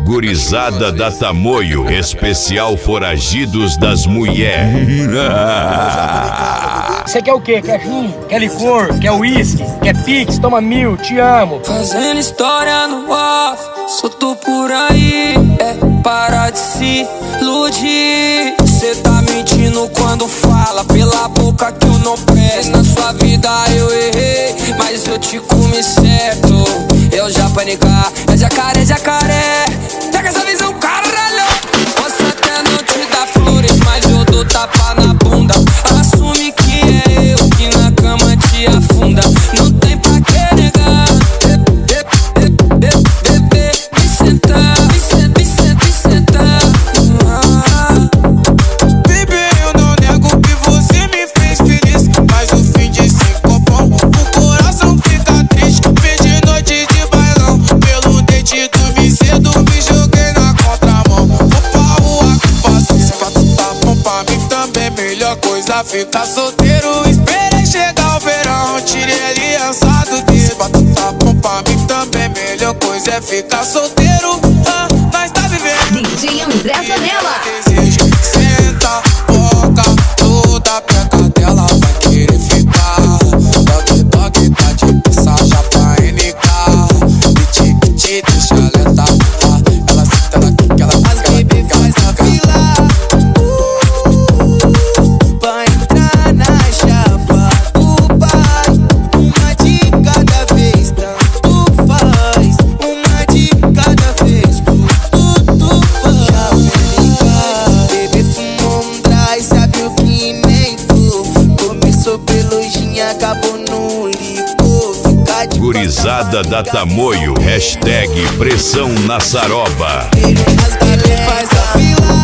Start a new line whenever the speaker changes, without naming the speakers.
Gurizada da Tamoio, especial foragidos das mulheres.
Você quer o quê? Quer gin? Quer licor? Quer uísque? Quer pix? Toma 1000, te amo.
Fazendo história no off, solto por aí. É para de se iludir. Cê tá mentindo quando fala pela boca que eu não presto. Na sua vida eu errei, mas eu te comi certo. Eu já panicar, é jacaré, jacaré. Pega essa visão, caralho. Posso até não te dar flores, mas eu dou tapa na bunda. Assume que é eu que na cama te afunda. Não tem pra que negar. Bebê, me sentar, me sentar.
Bebê, eu não nego que você me fez feliz, mas o fim de 5 pão, o coração fica triste. Perdi noite de bailão, pelo dente dormi cedo, me joguei na contramão. Vou pra rua que passo, se pra tu tá bom pra mim também. Melhor coisa ficar solteiro, esperei chegar o verão, tirei a aliança do dedo. Se pra tu tá bom pra mim também, melhor coisa é ficar solteiro. Nós tá vivendo
DJ André Zanella.
desejo, senta, boca, toda perto dela vai querer ficar. Toque, toque, tá de passagem pra NK. Piti, deixa ela ela senta, ela quica, ela fica, ela fica, faz a fila pra entrar na chapa do pai. Uma de cada vez, tanto faz. Uma de cada vez, tudo faz. Já vem, bebê fumou dry, sabe o que nem tu. Começou pelo gin, acabou no licor. Fica de
Gurizada da Tamoio, hashtag pressão na saroba.
as bebê faz a fila.